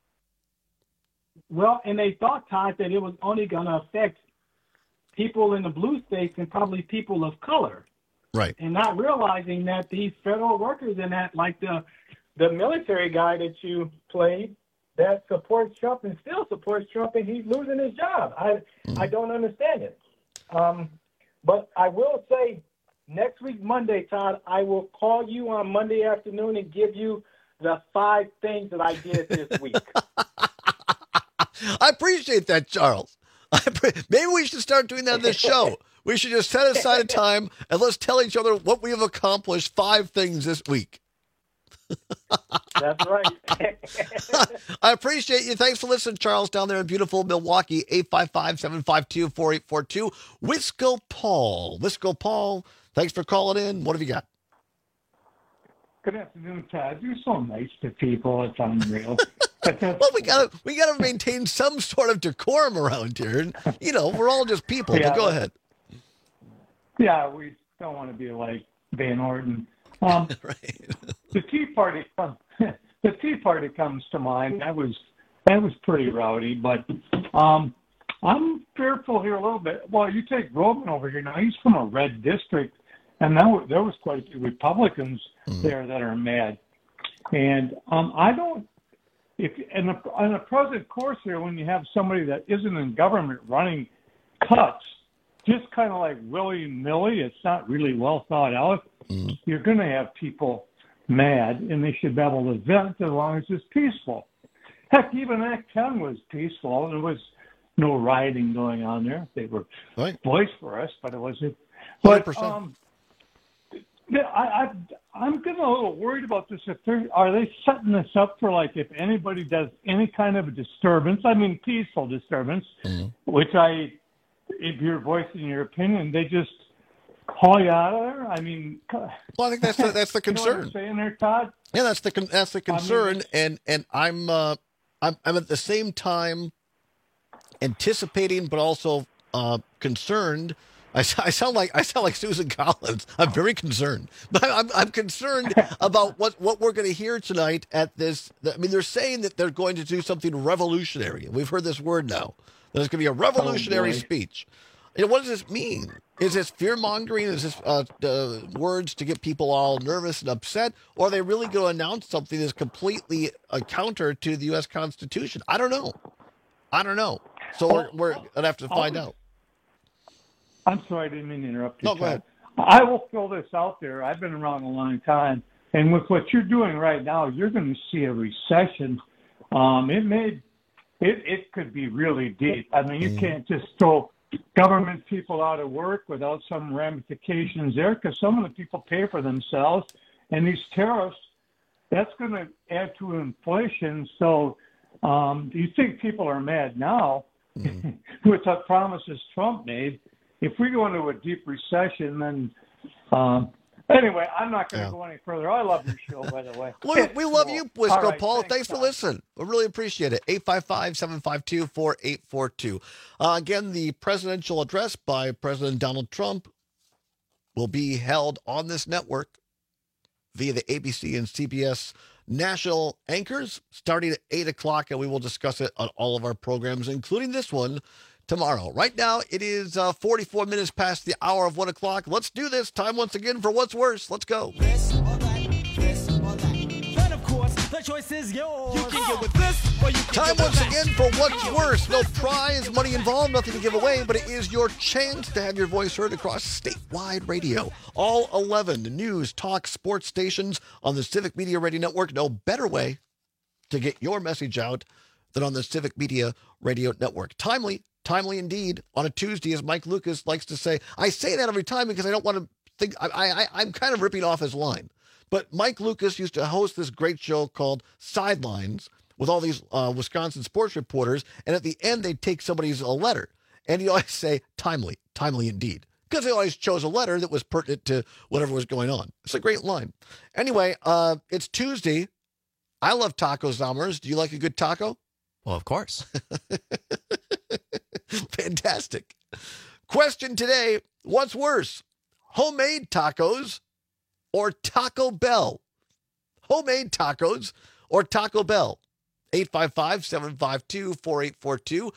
Well, and they thought, Todd, that it was only going to affect people in the blue states and probably people of color. Right. And not realizing that these federal workers and that, like the military guy that you played, that supports Trump and still supports Trump, and he's losing his job. I don't understand it. But I will say, next week, Monday, Todd, I will call you on Monday afternoon and give you the 5 things that I did this week. I appreciate that, Charles. Maybe we should start doing that on this show. We should just set aside a time and let's tell each other what we have accomplished 5 things this week. That's right. I appreciate you. Thanks for listening, Charles, down there in beautiful Milwaukee, 855-752-4842. Wisco Paul, thanks for calling in. What have you got? Good afternoon, Todd. You're so nice to people. It's unreal. Well, we gotta maintain some sort of decorum around here. And, we're all just people. Yeah, but go ahead. Yeah, we don't want to be like Van Orden. Right. The Tea Party comes to mind. That was pretty rowdy, but I'm fearful here a little bit. Well, you take Roman over here now. He's from a red district, and there was quite a few Republicans there that are mad. And I don't. If on the present course here, when you have somebody that isn't in government running cuts, just kind of like willy-nilly, it's not really well thought out. You're going to have people mad, and they should be able to vent as long as it's peaceful. Heck, even Act 10 was peaceful, and there was no rioting going on there. They were boisterous, but it wasn't. But 100%. I'm getting a little worried about this. Are they setting this up for, like, if anybody does any kind of a disturbance, I mean peaceful disturbance, which if you're voicing your opinion, they just call you out of there? I mean, well, I think that's the concern. You know what I'm saying there, Todd? Yeah, that's the concern, and I'm at the same time anticipating, but also concerned. I sound like Susan Collins. I'm very concerned, but I'm concerned about what we're going to hear tonight at this. I mean, they're saying that they're going to do something revolutionary. We've heard this word now. There's going to be a revolutionary speech. What does this mean? Is this fear-mongering? Is this words to get people all nervous and upset? Or are they really going to announce something that's completely a counter to the U.S. Constitution? I don't know. So we're going to have to find out. I'm sorry, I didn't mean to interrupt you. No, go ahead. I will throw this out there. I've been around a long time. And with what you're doing right now, you're going to see a recession. It could be really deep. I mean, you can't just throw government people out of work without some ramifications there, because some of the people pay for themselves, and these tariffs, that's going to add to inflation. So do you think people are mad now with the promises Trump made? If we go into a deep recession, then anyway, I'm not going to go any further. I love your show, by the way. We love you, Wisco Right, Paul. Thanks for listening. We really appreciate it. 855-752-4842. Again, the presidential address by President Donald Trump will be held on this network via the ABC and CBS national anchors starting at 8 o'clock, and we will discuss it on all of our programs, including this one, tomorrow. Right now, it is 44 minutes past the hour of 1 o'clock. Let's do this. Time once again for What's Worse. Let's go. This or that. Then, of course, the choice is yours. You can get with this or you can Time get with once that. again for What's Worse. No prize, money involved, nothing to give away, but it is your chance to have your voice heard across statewide radio. All 11 news, talk, sports stations on the Civic Media Radio Network. No better way to get your message out than on the Civic Media Radio Network. Timely indeed, on a Tuesday, as Mike Lucas likes to say. I say that every time because I don't want to think, I'm kind of ripping off his line. But Mike Lucas used to host this great show called Sidelines with all these Wisconsin sports reporters, and at the end, they'd take somebody's letter. And he'd always say, timely indeed. Because they always chose a letter that was pertinent to whatever was going on. It's a great line. Anyway, it's Tuesday. I love taco Zommers. Do you like a good taco? Well, of course. Fantastic. Question today, what's worse, homemade tacos or Taco Bell? Homemade tacos or Taco Bell? 855-752-4842.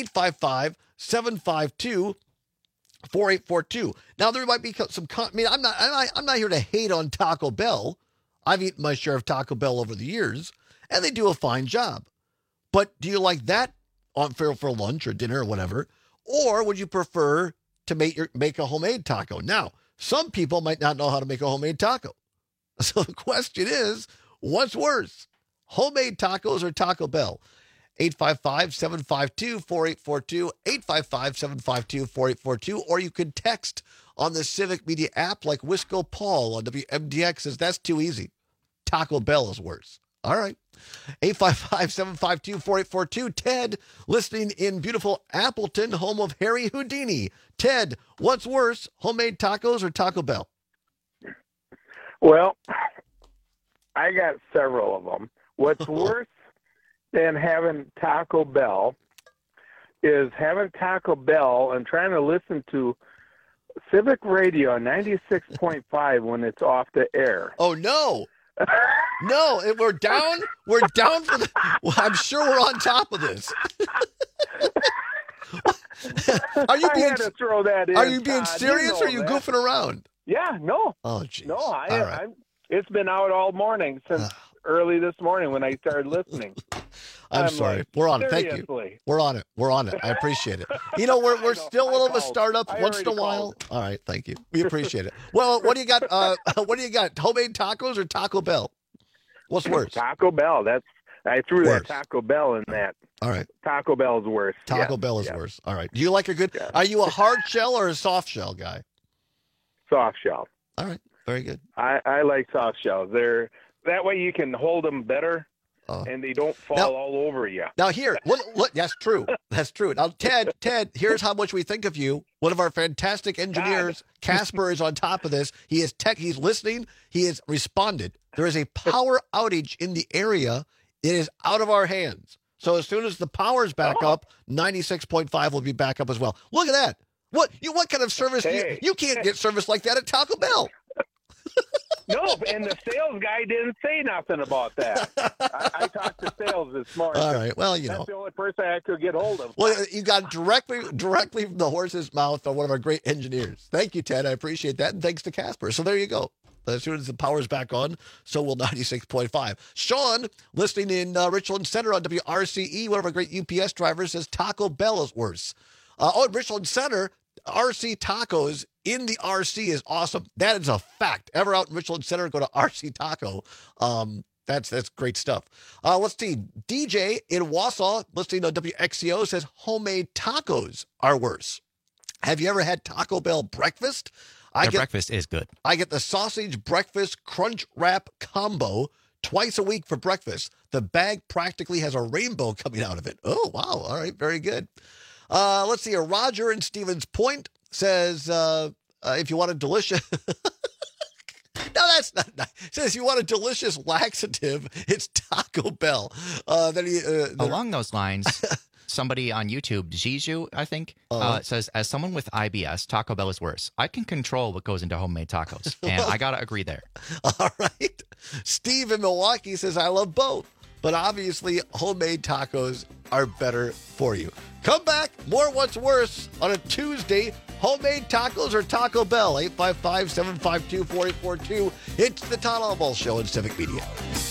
855-752-4842. Now, there might be some, I'm not here to hate on Taco Bell. I've eaten my share of Taco Bell over the years, and they do a fine job. But do you like that for lunch or dinner or whatever? Or would you prefer to make a homemade taco? Now, some people might not know how to make a homemade taco. So the question is, what's worse, homemade tacos or Taco Bell? 855-752-4842, 855-752-4842, or you could text on the Civic Media app like Wisco Paul on WMDX says, that's too easy. Taco Bell is worse. All right. 855-752-4842. Ted, listening in beautiful Appleton, home of Harry Houdini. Ted, what's worse, homemade tacos or Taco Bell? Well, I got several of them. What's worse than having Taco Bell is having Taco Bell and trying to listen to Civic Radio 96.5 when it's off the air. Oh, no. No, we're down. We're down for the. Well, I'm sure we're on top of this. Are you being? I had to throw that in. Are you being Todd. serious, or are you that. goofing around? Yeah, no. Oh, geez. No, right. it's been out all morning since early this morning when I started listening. I'm sorry. Like, we're on it. Thank you. seriously. We're on it. We're on it. I appreciate it. You know, we're still a little of a startup I once in a already while. called. All right. Thank you. We appreciate it. Well, what do you got? What do you got? Homemade tacos or Taco Bell? What's worse? Taco Bell. I threw Worse. that Taco Bell in that. All right. Taco Bell's worse. Taco Yes, Bell is yes. worse. All right. Do you like a good? Yeah. Are you a hard shell or a soft shell guy? Soft shell. All right. Very good. I like soft shells. That way you can hold them better, and they don't fall all over you. Now here, look, that's true. That's true. Now, Ted, here's how much we think of you. One of our fantastic engineers, Casper, is on top of this. He is he's listening. He has responded. There is a power outage in the area. It is out of our hands. So as soon as the power's back up, 96.5 will be back up as well. Look at that. What kind of service? Hey. You can't get service like that at Taco Bell. No, and the sales guy didn't say nothing about that. I talked to sales this morning. All right. Well, That's the only person I could get hold of. Well, you got directly from the horse's mouth on one of our great engineers. Thank you, Ted. I appreciate that. And thanks to Casper. So there you go. As soon as the power's back on, so will 96.5. Sean, listening in Richland Center on WRCE, one of our great UPS drivers, says Taco Bell is worse. In Richland Center, RC Tacos in the RC is awesome. That is a fact. Ever out in Richland Center, go to RC Taco. That's great stuff. Let's see. DJ in Wausau, listening on WXCO, says homemade tacos are worse. Have you ever had Taco Bell breakfast? Breakfast is good. I get the sausage breakfast crunch wrap combo twice a week for breakfast. The bag practically has a rainbow coming out of it. Oh, wow. All right. Very good. Let's see. Roger in Stevens Point says, if you want a delicious... No, that's not nice. Says you want a delicious laxative, it's Taco Bell. Along those lines, somebody on YouTube, Jiju, I think, says, as someone with IBS, Taco Bell is worse. I can control what goes into homemade tacos, and I got to agree there. All right. Steve in Milwaukee says, I love both, but obviously homemade tacos are better for you. Come back. More What's Worse on a Tuesday. Homemade tacos or Taco Bell? 855-752-4842. It's the Todd Oswalt Show in Civic Media.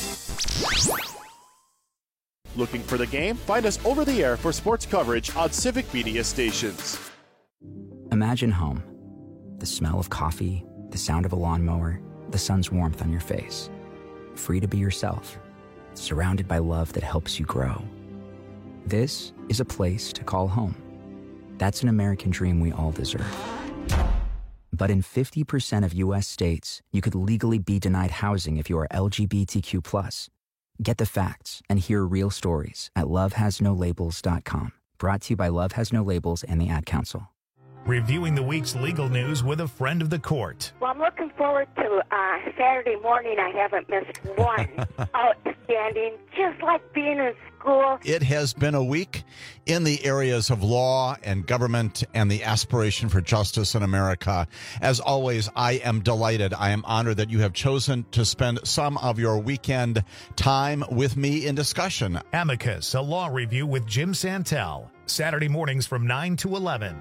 Looking for the game? Find us over the air for sports coverage on Civic Media stations. Imagine home. The smell of coffee, the sound of a lawnmower, the sun's warmth on your face. Free to be yourself. surrounded by love that helps you grow. This is a place to call home. That's an American dream we all deserve. But in 50% of U.S. states, you could legally be denied housing if you are LGBTQ+. Get the facts and hear real stories at lovehasnolabels.com. Brought to you by Love Has No Labels and the Ad Council. Reviewing the week's legal news with a friend of the court. Well, I'm looking forward to Saturday morning. I haven't missed one. Outstanding, just like being in school. It has been a week in the areas of law and government and the aspiration for justice in America. As always, I am delighted. I am honored that you have chosen to spend some of your weekend time with me in discussion. Amicus, a law review with Jim Santel. Saturday mornings from 9 to 11.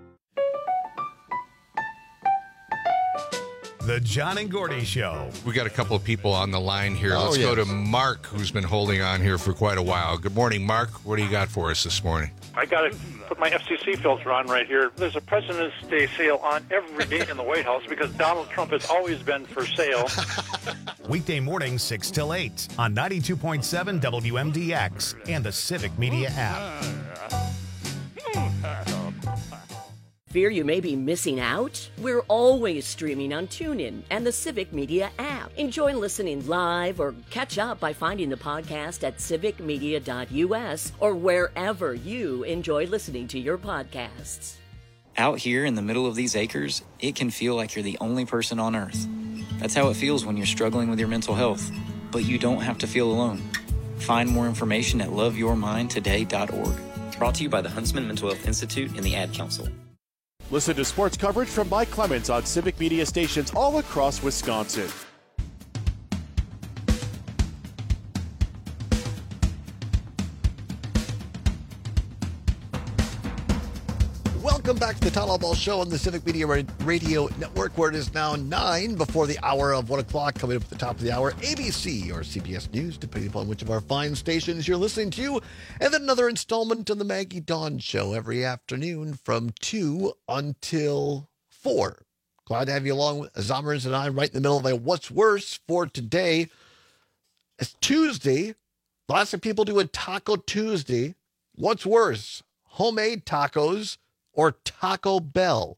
The John and Gordy Show. We got a couple of people on the line here. Oh, Let's yes. go to Mark, who's been holding on here for quite a while. Good morning, Mark. What do you got for us this morning? I got to put my FCC filter on right here. There's a President's Day sale on every day in the White House because Donald Trump has always been for sale. Weekday mornings 6 till 8 on 92.7 WMDX and the Civic Media app. Fear you may be missing out? We're always streaming on TuneIn and the Civic Media app. Enjoy listening live or catch up by finding the podcast at civicmedia.us or wherever you enjoy listening to your podcasts. Out here in the middle of these acres, it can feel like you're the only person on Earth. That's how it feels when you're struggling with your mental health. But you don't have to feel alone. Find more information at loveyourmindtoday.org. Brought to you by the Huntsman Mental Health Institute and the Ad Council. Listen to sports coverage from Mike Clemens on Civic Media stations all across Wisconsin. Welcome back to the Town Hall Ball Show on the Civic Media Radio Network, where it is now 9 before the hour of 1 o'clock. Coming up at the top of the hour, ABC or CBS News, depending upon which of our fine stations you're listening to. And then another installment of the Maggie Dawn Show every afternoon from 2 until 4. Glad to have you along with Zomers and I right in the middle of a What's Worse for today. It's Tuesday. Lots of people doing Taco Tuesday. What's worse, homemade tacos or Taco Bell?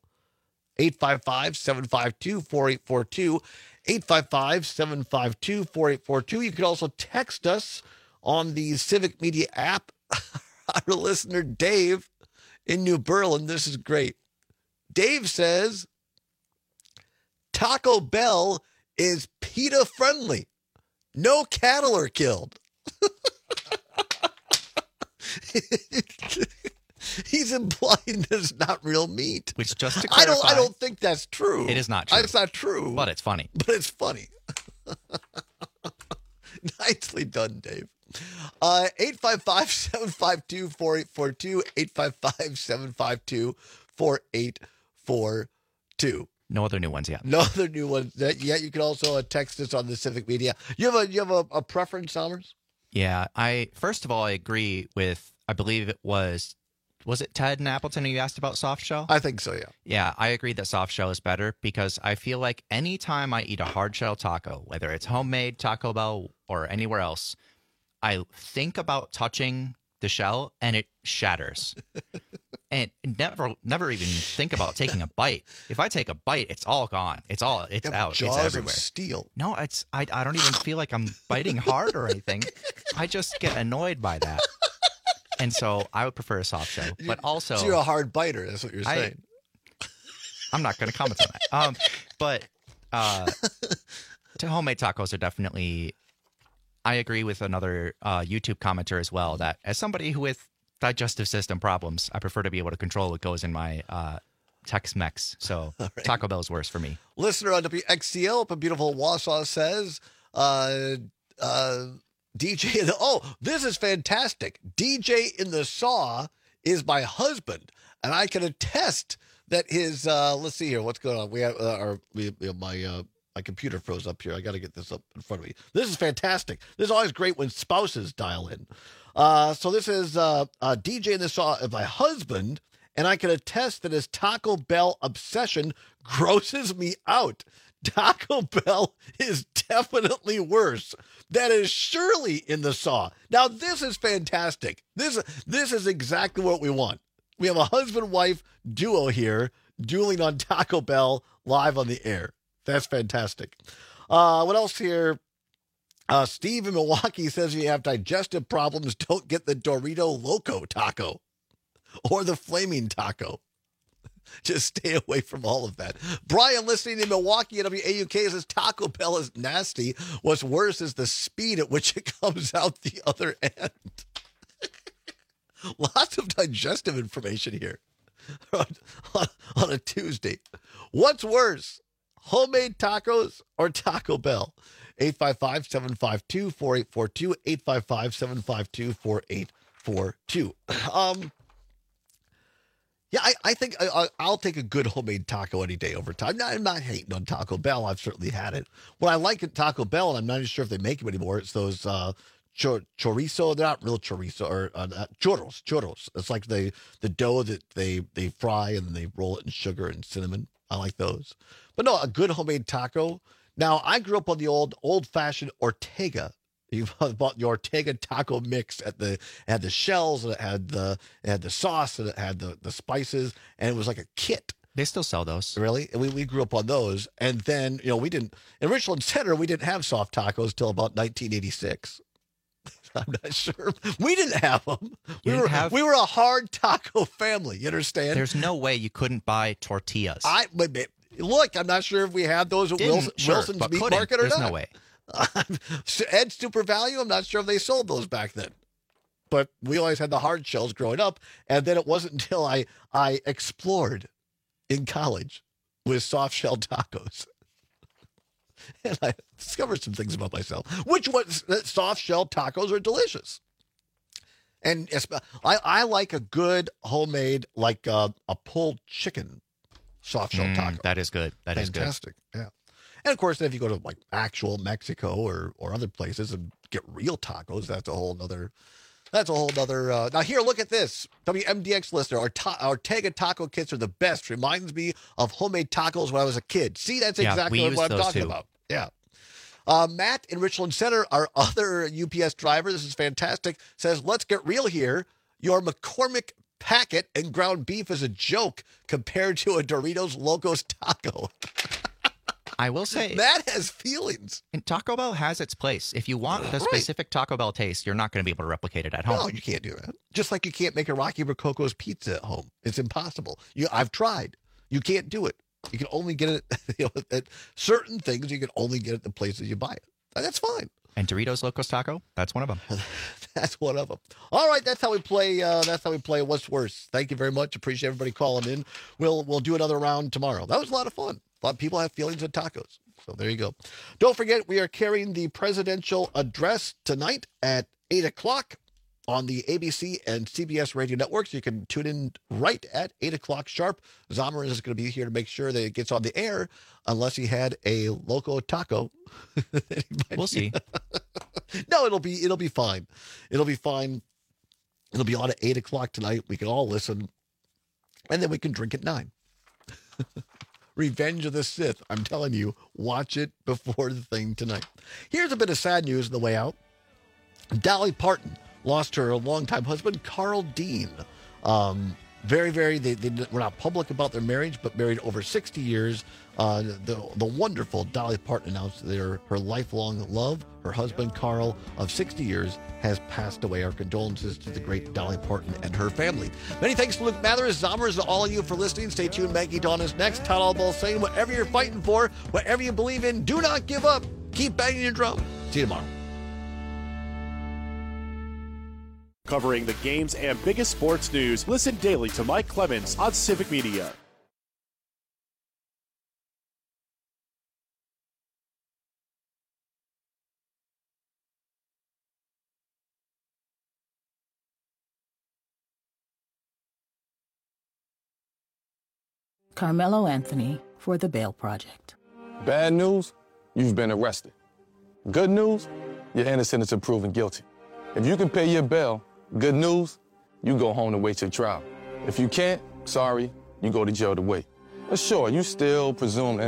855-752-4842. 855-752-4842. You can also text us on the Civic Media app. Our listener, Dave, in New Berlin, this is great. Dave says, Taco Bell is PETA friendly. No cattle are killed. He's implying that it's not real meat. Which, just to clarify, I don't think that's true. It is not true. It's not true. But it's funny. But it's funny. Nicely done, Dave. 855-752-4842. 855-752-4842. No other new ones yet. No other new ones yet. You can also text us on the Civic Media. You have a preference, Summers? Yeah. First of all, I agree with, I believe it was it Ted and Appleton who you asked about soft shell? I think so, yeah. Yeah, I agree that soft shell is better because I feel like anytime I eat a hard shell taco, whether it's homemade, Taco Bell, or anywhere else, I think about touching the shell and it shatters. And never even think about taking a bite. If I take a bite, it's all gone. It's out. It's everywhere. Of steel. No, I don't even feel like I'm biting hard or anything. I just get annoyed by that. And so I would prefer a soft shell. But also, so you're a hard biter. That's what you're saying. I'm not going to comment on that. Homemade tacos are definitely. I agree with another YouTube commenter as well that as somebody who with digestive system problems, I prefer to be able to control what goes in my Tex-Mex. So right. Taco Bell is worse for me. Listener on WXCL up in beautiful Wausau says, DJ, this is fantastic. DJ in the Saw is my husband, and I can attest that his, let's see here, what's going on? We have my computer froze up here. I got to get this up in front of me. This is fantastic. This is always great when spouses dial in. So this is DJ in the Saw of my husband, and I can attest that his Taco Bell obsession grosses me out. Taco Bell is definitely worse. That is surely in the saw. Now, this is fantastic. This is exactly what we want. We have a husband-wife duo here dueling on Taco Bell live on the air. That's fantastic. What else here? Steve in Milwaukee says if you have digestive problems, don't get the Dorito Loco taco or the Flaming Taco. Just stay away from all of that. Brian, listening in Milwaukee at WAUK, says Taco Bell is nasty. What's worse is the speed at which it comes out the other end. Lots of digestive information here on a Tuesday. What's worse, homemade tacos or Taco Bell? 855-752-4842, 855-752-4842. Yeah, I think I'll take a good homemade taco any day over time. I'm not hating on Taco Bell. I've certainly had it. What I like at Taco Bell, and I'm not even sure if they make them anymore, it's those chorizo. They're not real chorizo, or churros. It's like the dough that they fry and then they roll it in sugar and cinnamon. I like those. But no, a good homemade taco. Now, I grew up on the old-fashioned Ortega. You bought the Ortega taco mix it had the shells, and it had the sauce, and it had the spices, and it was like a kit. They still sell those. Really? And we grew up on those. And then, we didn't, in Richland Center, we didn't have soft tacos till about 1986. I'm not sure. We didn't have them. We were a hard taco family. You understand? There's no way you couldn't buy tortillas. Look, I'm not sure if we had those at Wilson's Meat Market or There's not. no way. Ed Super Value, I'm not sure if they sold those back then. But we always had the hard shells growing up. And then it wasn't until I explored in college with soft shell tacos. And I discovered some things about myself. Soft shell tacos are delicious. And I like a good homemade, like a pulled chicken soft shell taco. That is good. That is good. Fantastic. Yeah. And of course, if you go to like actual Mexico or other places and get real tacos, that's a whole nother. Now here, look at this. WMDX listener, our Ortega taco kits are the best. Reminds me of homemade tacos when I was a kid. See, that's exactly what I'm talking about. Yeah. Matt in Richland Center, our other UPS driver, this is fantastic, says, let's get real here. Your McCormick packet and ground beef is a joke compared to a Doritos Locos taco. I will say Matt has feelings. And Taco Bell has its place. If you want the specific Taco Bell taste, you're not going to be able to replicate it at home. No, you can't do that. Just like you can't make a Rocky Rococo's pizza at home. It's impossible. I've tried. You can't do it. You can only get it at certain things. You can only get it at the places you buy it. And that's fine. And Doritos Locos Taco, that's one of them. That's one of them. All right, that's how we play. What's worse. Thank you very much. Appreciate everybody calling in. We'll do another round tomorrow. That was a lot of fun. A lot of people have feelings of tacos. So there you go. Don't forget, we are carrying the presidential address tonight at 8 o'clock on the ABC and CBS radio networks. You can tune in right at 8 o'clock sharp. Zomer is going to be here to make sure that it gets on the air, unless he had a Loco Taco. We'll see. No, it'll be fine. It'll be fine. It'll be on at 8 o'clock tonight. We can all listen, and then we can drink at 9. Revenge of the Sith. I'm telling you, watch it before the thing tonight. Here's a bit of sad news on the way out. Dolly Parton lost her longtime husband, Carl Dean. They were not public about their marriage, but married over 60 years. The wonderful Dolly Parton announced that her lifelong love, her husband, Carl, of 60 years, has passed away. Our condolences to the great Dolly Parton and her family. Many thanks to Luke Mathers, Zomers, and all of you for listening. Stay tuned. Maggie Dawn is next. Todd Allball saying, whatever you're fighting for, whatever you believe in, do not give up. Keep banging your drum. See you tomorrow. Covering the games and biggest sports news, listen daily to Mike Clemens on Civic Media. Carmelo Anthony for the Bail Project. Bad news, you've been arrested. Good news, you're innocent until proven guilty. If you can pay your bail, good news, you go home to wait your trial. If you can't, sorry, you go to jail to wait. But sure, you still presumed innocent.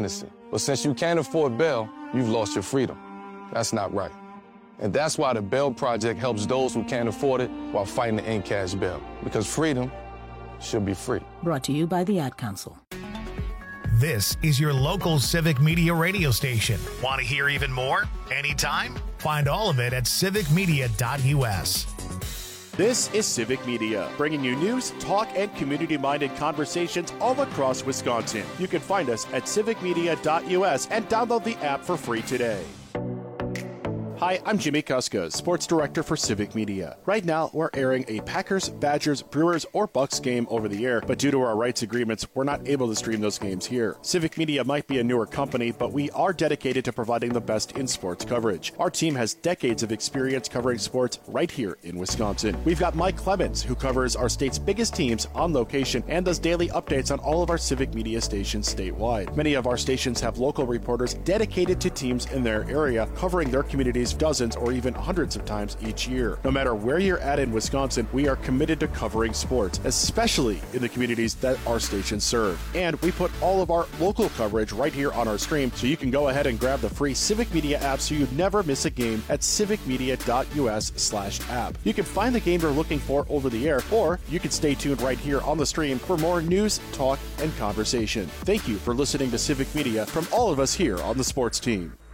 But since you can't afford bail, you've lost your freedom. That's not right. And that's why the Bail Project helps those who can't afford it while fighting to end cash bail. Because freedom should be free. Brought to you by the Ad Council. This is your local Civic Media radio station. Want to hear even more? Anytime? Find all of it at civicmedia.us. This is Civic Media, bringing you news, talk, and community-minded conversations all across Wisconsin. You can find us at civicmedia.us and download the app for free today. Hi, I'm Jimmy Kuska, Sports Director for Civic Media. Right now, we're airing a Packers, Badgers, Brewers, or Bucks game over the air, but due to our rights agreements, we're not able to stream those games here. Civic Media might be a newer company, but we are dedicated to providing the best in sports coverage. Our team has decades of experience covering sports right here in Wisconsin. We've got Mike Clemens, who covers our state's biggest teams on location and does daily updates on all of our Civic Media stations statewide. Many of our stations have local reporters dedicated to teams in their area, covering their communities dozens or even hundreds of times each year. No matter where you're at in Wisconsin, we are committed to covering sports, especially in the communities that our stations serve. And we put all of our local coverage right here on our stream, so you can go ahead and grab the free Civic Media app so you never miss a game at civicmedia.us/app. You can find the game you're looking for over the air, or you can stay tuned right here on the stream for more news, talk, and conversation. Thank you for listening to Civic Media from all of us here on the sports team.